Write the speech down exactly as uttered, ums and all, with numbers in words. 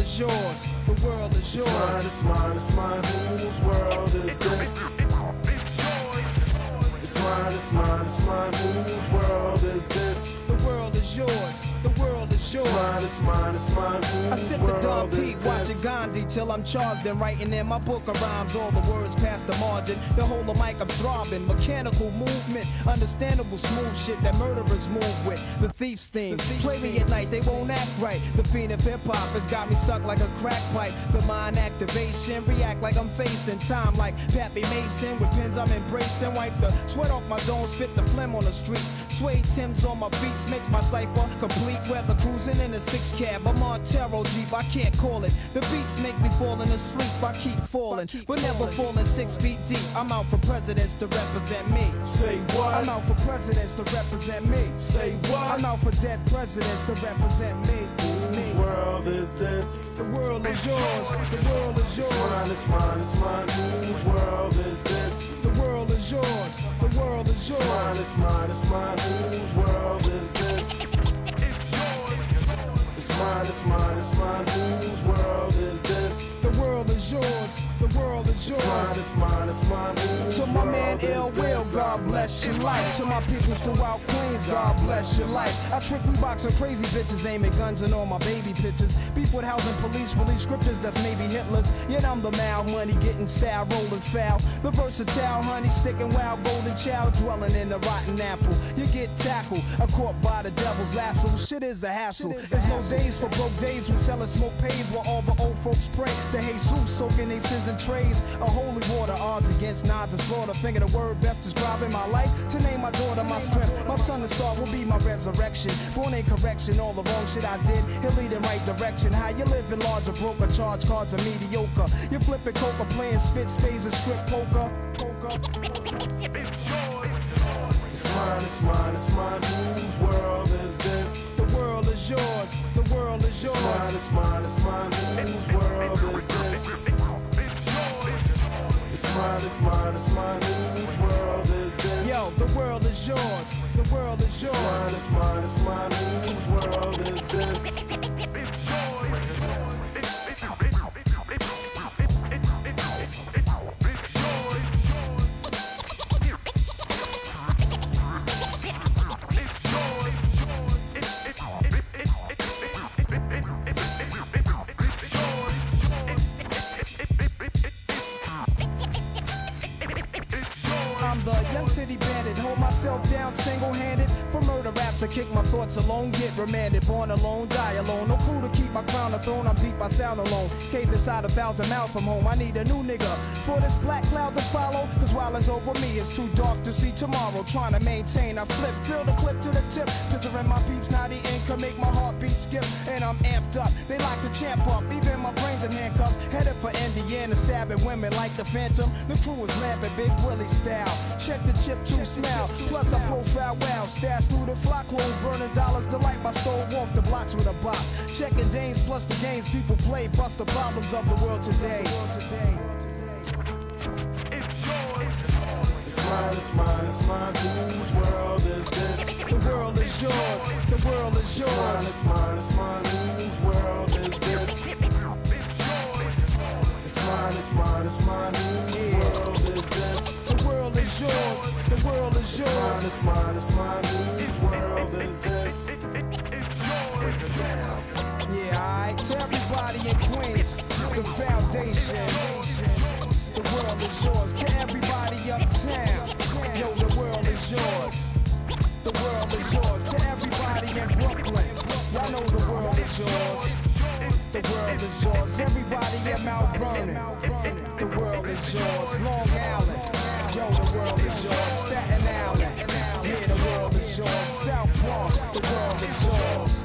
is yours, the world is yours. It's mine, it's mine, it's mine, whose world is this? It's mine, it's mine, it's mine, whose world is this? The world is yours, the world is yours. It's mine, it's mine, it's mine, I whose sip the Don world Pete, is watching this? Gandhi till I'm charged and writing in my book of rhymes. All the words past the margin, the whole of mic I'm throbbing. Mechanical movement, understandable smooth shit that murderers move with. The thief's theme, play me at night, they won't act right. The fiend of hip hop has got me stuck like a crack pipe. The mind activation, react like I'm facing time like Pappy Mason. With pins I'm embracing, wipe the sweat off my dome, spit the phlegm on the streets. Suede Timbs on my beats makes my cipher complete. Weather cruising in a six cab, a Montero Jeep, I can't call it. The beats make me falling asleep, I keep falling, but never falling six feet deep. I'm out for presidents to represent me. Say what? I'm out for presidents to represent me. Say what? I'm out for dead presidents to represent me. Whose world is this? The world is yours, the world is yours. It's mine, it's mine, it's mine, whose world is this? The world is yours, the world is yours. It's mine, it's mine, it's mine, whose world is this? It's mine, it's mine, it's mine, whose world is this? The world is yours, the world is yours. It's mine, it's mine, it's mine, whose To my man world Ill is Will, this? God bless your life. To my peoples throughout Queens, God bless your life. I trick Reeboks and crazy bitches, aiming guns and all my baby pictures. Beef with housing police, release scriptures that's maybe Hitler's. Yet I'm the mal money, getting style, rolling foul. The versatile honey, sticking wild, golden child, dwelling in the rotten apple. You get tackled, a caught by the devil's lasso. Shit is a hassle. There's no days for broke days. We sellin' smoke pays while all the old folks pray to Jesus, soaking their sins in trays. A holy water, odds against nods and slaughter. Finger the word best describing my life. To name my daughter my strength. My son and star will be my resurrection. Born in correction, all the wrong shit I did. He'll lead in right direction. How you living large or broke or charge cards are mediocre. You flipping coca, playing spit spades and strip poker. Poker. It's mine, it's mine, it's mine, whose world is this? The world is yours, the world is yours. It's mine, it's mine, it's mine, whose world is this? It's mine, it's mine, it's mine, whose world is this? Yo, the world is yours, the world is yours. It's mine, it's mine, it's mine, whose world is this? I'm the young city bandit, hold myself down single-handed. For murder raps, I kick my thoughts alone, get remanded. Born alone, die alone, no crew to keep my crown a throne. I'm deep, I sound alone. Cave inside a thousand miles from home. I need a new nigga for this black cloud to follow. Cause while it's over me, it's too dark to see tomorrow. Trying to maintain, I flip, fill the clip to the tip. Picturing my peeps, now the income make my heartbeat skip. And I'm amped up, they like to champ up. Even my brains in handcuffs, headed for Indiana, stabbing women like the Phantom. The crew is laughing, Big Willie style. Check the chip to smell. Plus I profile well, stash through the flock, clothes burning dollars. Delight my stove, walk the blocks with a bop. Checking Danes plus the games people play. Bust the problems of the world today. It's mine, it's mine, it's mine, whose world is this? The world is yours, the world is yours. It's mine, it's mine, whose world is this? It's mine, it's mine, it's mine, whose world is this? The world is yours, the world is yours. It's mine, it's mine, whose world is this? Yeah, alright, to everybody in Queens, the foundation. The world is yours, to everybody uptown. Yo, the world is yours. The world is yours, to everybody in Brooklyn. Y'all know the world is yours. The world is yours, everybody in Mount Vernon. The world is yours, Long Island. Yo, the world is yours, Staten Island. Yeah, the world is yours, South Bronx. The world is yours.